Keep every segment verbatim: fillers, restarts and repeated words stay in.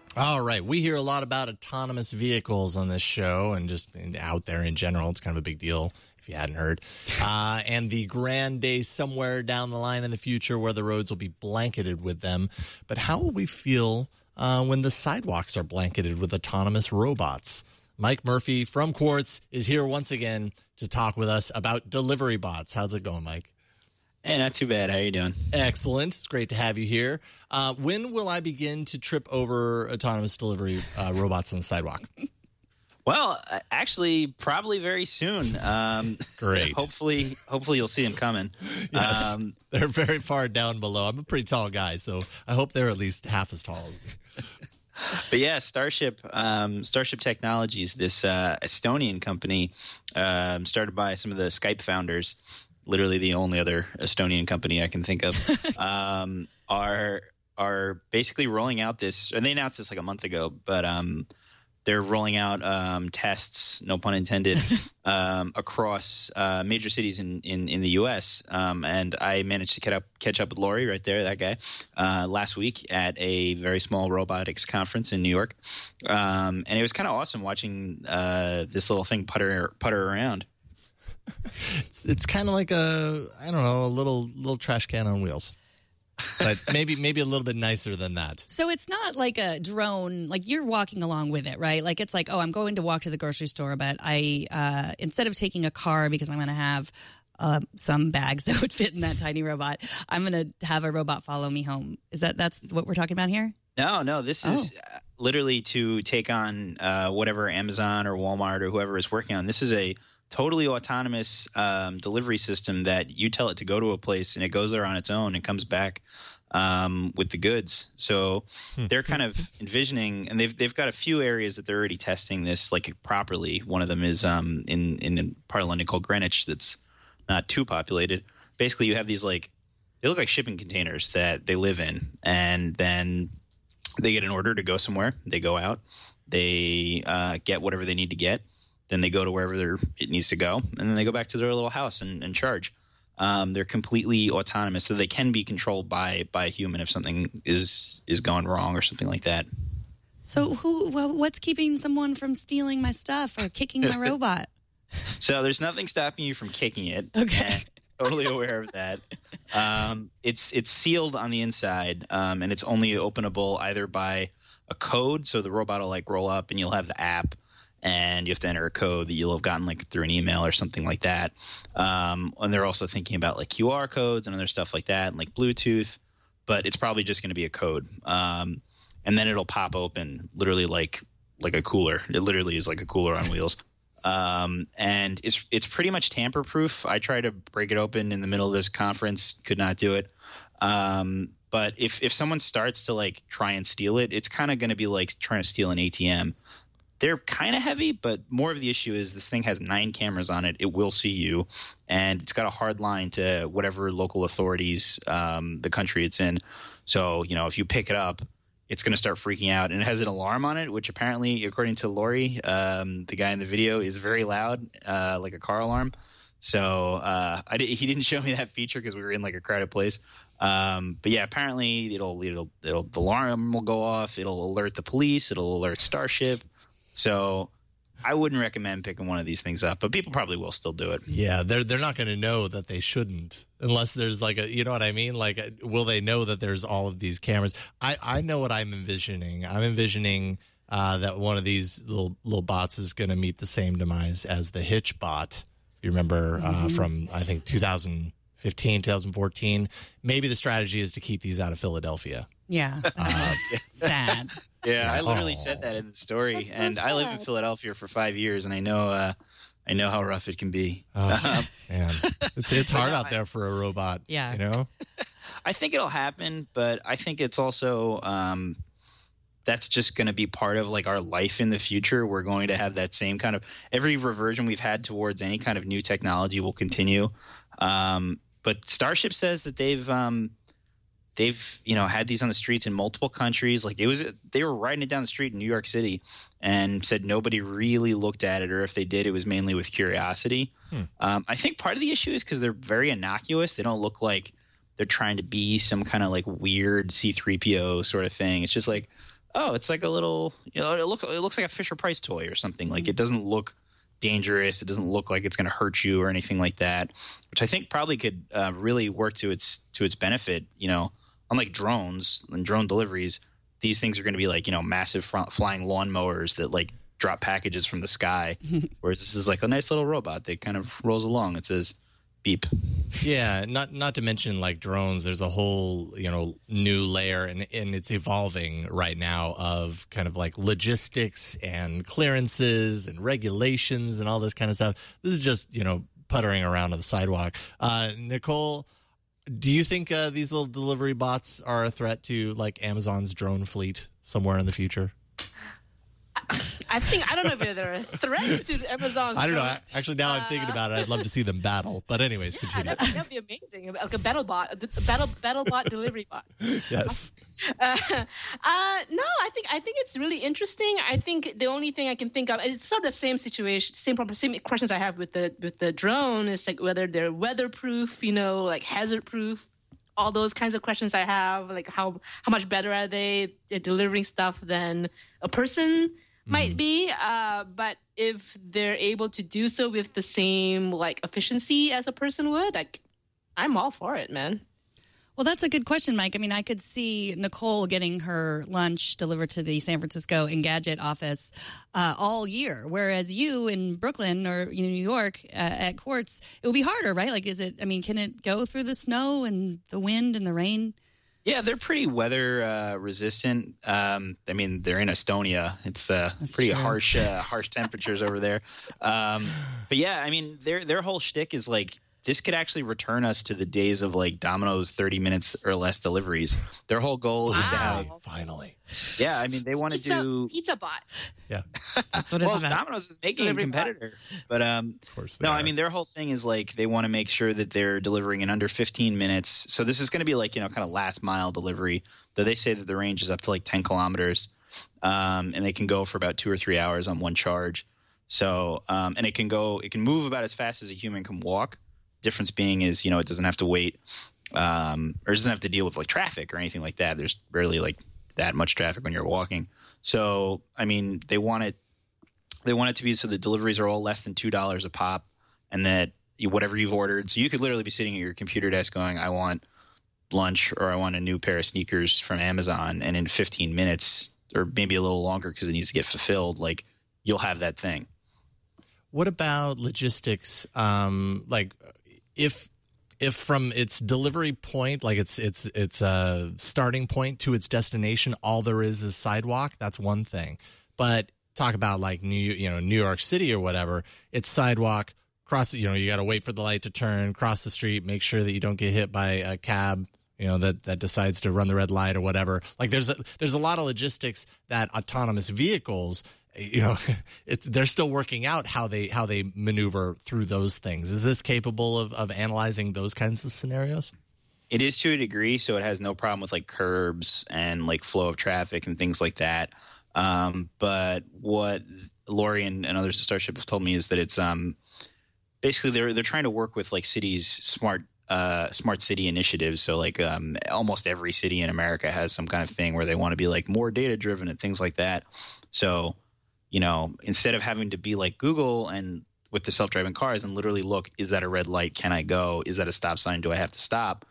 All right. We hear a lot about autonomous vehicles on this show and just out there in general. It's kind of a big deal if you hadn't heard. Uh, and the grand day somewhere down the line in the future where the roads will be blanketed with them. But how will we feel uh, when the sidewalks are blanketed with autonomous robots? Mike Murphy from Quartz is here once again to talk with us about delivery bots. How's it going, Mike? Hey, not too bad. How you doing? Excellent. It's great to have you here. Uh, when will I begin to trip over autonomous delivery uh, robots on the sidewalk? Well, actually, probably very soon. Um, Great. hopefully, hopefully you'll see them coming. Yes. Um, they're very far down below. I'm a pretty tall guy, so I hope they're at least half as tall. But yeah, Starship, um, Starship Technologies, this uh, Estonian company, um, started by some of the Skype founders. Literally the only other Estonian company I can think of, um, are are basically rolling out this, and they announced this like a month ago, but um, they're rolling out um, tests, no pun intended, um, across uh, major cities in, in, in the U S. Um, and I managed to catch up, catch up with Lori right there, that guy, uh, last week at a very small robotics conference in New York. Um, and it was kind of awesome watching uh, this little thing putter putter around. It's it's kind of like a I don't know a little little trash can on wheels, but maybe maybe a little bit nicer than that. So it's not like a drone, like you're walking along with it, right? Like it's like, oh, I'm going to walk to the grocery store, but I uh, instead of taking a car because I'm going to have uh, some bags that would fit in that tiny robot, I'm going to have a robot follow me home. Is that that's what we're talking about here? No, no, this is oh. literally to take on uh, whatever Amazon or Walmart or whoever is working on. This is a totally autonomous um, delivery system that you tell it to go to a place and it goes there on its own and comes back um, with the goods. So they're kind of envisioning, and they've they've got a few areas that they're already testing this like properly. One of them is um, in in a part of London called Greenwich that's not too populated. Basically, you have these like they look like shipping containers that they live in, and then they get an order to go somewhere. They go out, they uh, get whatever they need to get. Then they go to wherever it needs to go, and then they go back to their little house and, and charge. Um, they're completely autonomous, so they can be controlled by by a human if something is is gone wrong or something like that. So who? Well, what's keeping someone from stealing my stuff or kicking my robot? So there's nothing stopping you from kicking it. Okay. Totally aware of that. Um, it's it's sealed on the inside, um, and it's only openable either by a code. So the robot will like roll up, and you'll have the app. And you have to enter a code that you'll have gotten like through an email or something like that. Um, and they're also thinking about like Q R codes and other stuff like that, and like Bluetooth. But it's probably just going to be a code, um, and then it'll pop open, literally like like a cooler. It literally is like a cooler on wheels, um, and it's it's pretty much tamper proof. I tried to break it open in the middle of this conference, could not do it. Um, but if if someone starts to like try and steal it, it's kind of going to be like trying to steal an A T M. They're kind of heavy, but more of the issue is this thing has nine cameras on it. It will see you, and it's got a hard line to whatever local authorities, um, the country it's in. So, you know, if you pick it up, it's going to start freaking out. And it has an alarm on it, which apparently, according to Lori, um, the guy in the video, is very loud, uh, like a car alarm. So uh, I did, he didn't show me that feature because we were in like a crowded place. Um, but yeah, apparently it'll, it'll, it'll, the alarm will go off. It'll alert the police. It'll alert Starship. So I wouldn't recommend picking one of these things up, but people probably will still do it. Yeah, they're they're not going to know that they shouldn't unless there's like a, you know what I mean? Like, will they know that there's all of these cameras? I, I know what I'm envisioning. I'm envisioning uh, that one of these little little bots is going to meet the same demise as the Hitch bot. If you remember uh, mm-hmm. from, I think, two thousand fifteen, two thousand fourteen. Maybe the strategy is to keep these out of Philadelphia. Yeah. Uh, sad. Yeah, I literally oh. said that in the story. That's so and sad. I lived in Philadelphia for five years, and I know uh, I know how rough it can be. Oh, man. It's, it's hard out there for a robot. Yeah. You know? I think it'll happen, but I think it's also um, that's just going to be part of like our life in the future. We're going to have that same kind of every reversion we've had towards any kind of new technology will continue. Um, but Starship says that they've um, they've you know had these on the streets in multiple countries. Like it was they were riding it down the street in New York City and said nobody really looked at it, or if they did, it was mainly with curiosity. Hmm. Um, I think part of the issue is because they're very innocuous. They don't look like they're trying to be some kind of like weird C three P O sort of thing. It's just like oh, it's like a little, you know, it look it looks like a Fisher Price toy or something. Mm-hmm. Like it doesn't look dangerous. It doesn't look like it's going to hurt you or anything like that, which I think probably could uh, really work to its to its benefit. You know, unlike drones and drone deliveries, these things are going to be like, you know, massive front flying lawnmowers that like drop packages from the sky, whereas this is like a nice little robot that kind of rolls along. It says beep. Yeah, not not to mention like drones, there's a whole, you know, new layer and, and it's evolving right now of kind of like logistics and clearances and regulations and all this kind of stuff. This is just, you know, puttering around on the sidewalk. Uh, Nicole, do you think uh, these little delivery bots are a threat to like Amazon's drone fleet somewhere in the future? I think I don't know if they're a threat to Amazon's. I don't know. drone. Actually, now I'm thinking about it. I'd love to see them battle. But anyways, Yeah, continue. that'd, that'd be amazing. Like a battle bot, a battle battle bot delivery bot. Yes. Uh, uh, no, I think I think it's really interesting. I think the only thing I can think of, it's sort of the same situation, same problem, same questions I have with the with the drone is like whether they're weatherproof, you know, like hazard proof. All those kinds of questions I have, like how how much better are they at delivering stuff than a person might be, uh, but if they're able to do so with the same like efficiency as a person would, like I'm all for it, man. Well, that's a good question, Mike. I mean, I could see Nicole getting her lunch delivered to the San Francisco Engadget office uh, all year, whereas you in Brooklyn or you know, New York uh, at Quartz, it would be harder, right? Like, is it? I mean, can it go through the snow and the wind and the rain? Yeah, they're pretty weather uh, resistant. Um, I mean, they're in Estonia. It's uh, pretty true. harsh, uh, harsh temperatures over there. Um, but yeah, I mean, their their whole shtick is like this could actually return us to the days of like Domino's thirty minutes or less deliveries. Their whole goal is to have. Finally. Yeah, I mean, they want to Pizza, do. pizza bot. Yeah. That's what it's Well, about. Domino's is making a Delivery bot. competitor, but um, Of course they no, are. I mean their whole thing is like they want to make sure that they're delivering in under fifteen minutes. So this is going to be like you know kind of last mile delivery. Though they say that the range is up to like ten kilometers, um, and they can go for about two or three hours on one charge. So um, and it can go, it can move about as fast as a human can walk. Difference being is you know it doesn't have to wait, um, or it doesn't have to deal with like traffic or anything like that. There's barely like that much traffic when you're walking. So I mean they want it. They want it to be so the deliveries are all less than two dollars a pop, and that you, whatever you've ordered. So you could literally be sitting at your computer desk going, "I want lunch," or "I want a new pair of sneakers from Amazon," and in fifteen minutes, or maybe a little longer because it needs to get fulfilled, like you'll have that thing. What about logistics? Um, like, if if from its delivery point, like its its its uh, starting point to its destination, all there is is sidewalk. That's one thing. But talk about like New you know New York City or whatever. It's sidewalk. Cross. You know, you got to wait for the light to turn. Cross the street. Make sure that you don't get hit by a cab. You know that that decides to run the red light or whatever. Like there's a, there's a lot of logistics that autonomous vehicles. You know, it, they're still working out how they how they maneuver through those things. Is this capable of, of analyzing those kinds of scenarios? It is to a degree, so it has no problem with like curbs and like flow of traffic and things like that. Um, but what Lori and, and others at Starship have told me is that it's um, basically they're they're trying to work with like cities' smart uh, smart city initiatives. So like um, almost every city in America has some kind of thing where they want to be like more data driven and things like that. So you know, instead of having to be like Google and with the self-driving cars and literally look, is that a red light? Can I go? Is that a stop sign? Do I have to stop?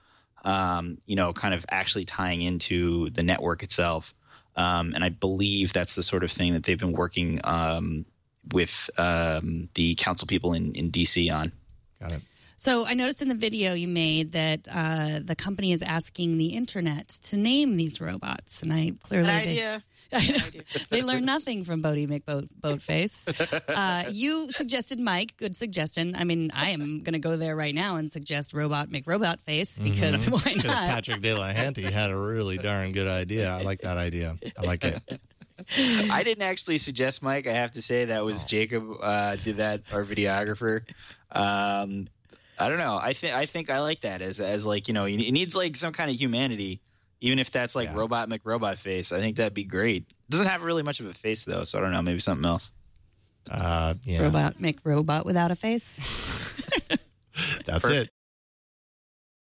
Um, you know, kind of actually tying into the network itself. Um, and I believe that's the sort of thing that they've been working um, with um, the council people in, in D C on. Got it. So I noticed in the video you made that uh, the company is asking the internet to name these robots, and I clearly Good they, idea. I know, Good idea. they learn nothing from Bodie McBoat Boatface. Uh, you suggested Mike, good suggestion. I mean, I am going to go there right now and suggest Robot McRobotface because Mhm. why Because not? Patrick De La Hanty had a really darn good idea. I like that idea. I like it. I didn't actually suggest Mike. I have to say that was Jacob uh, did that, our videographer. Um, I don't know. I think I think I like that as as like you know it needs like some kind of humanity, even if that's like Yeah. Robot McRobot face. I think that'd be great. Doesn't have really much of a face though, so I don't know. Maybe something else. Uh, yeah, Robot McRobot without a face. that's Perfect.